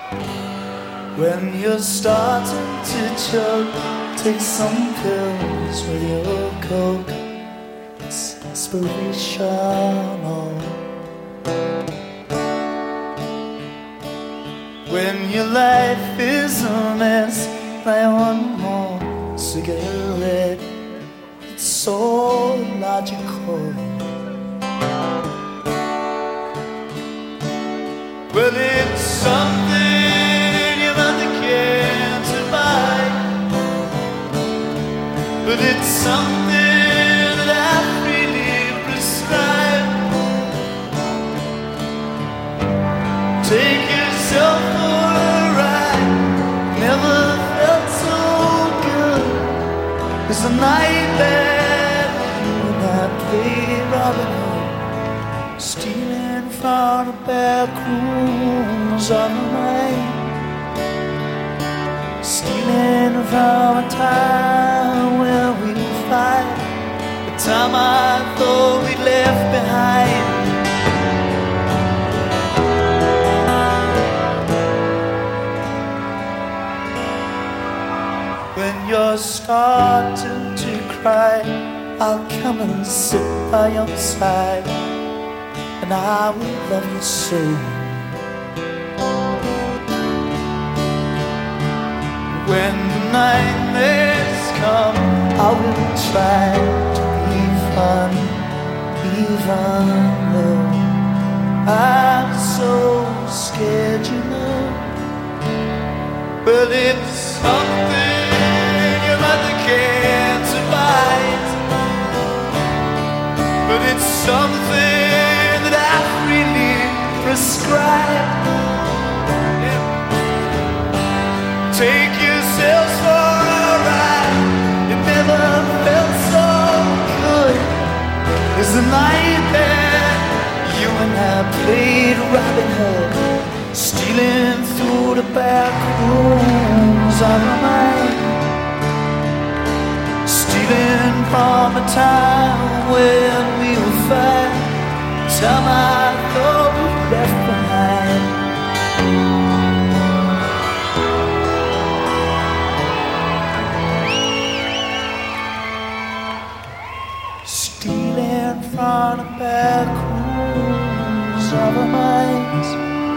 When you're starting to choke, take some pills with your coke. It's inspirational. When your life is a mess, buy one more cigarette. It's so logical. Well, it's something your mother can't survive, but it's something that I freely prescribe. Take yourself for a ride. Never felt so good as the night that you and I played Robin Hood, stealing from the back rooms of the night, stealing from a time when we would fight, the time I thought we left behind. When you're starting to cry, I'll come and sit by your side, and I will love you so. When the nightmares come, I will try to be fun, even though I'm so scared, you know. But it's something your mother can't survive, but it's something that I freely prescribe. Yeah. Take yourselves for a ride. It never felt so good as the night that you and I played Robin Hood, stealing through the back rooms of my mind, stealing from a time when we were fine, time I thought we left behind. Stealing from the back rooms of our minds,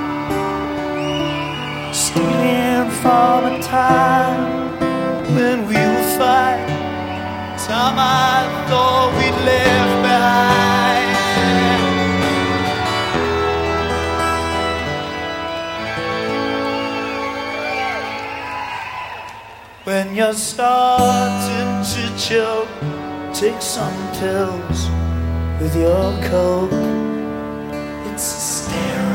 stealing from a time when we were fine, time I thought we'd left behind. When you're starting to choke, take some pills with your coke. It's hysterical.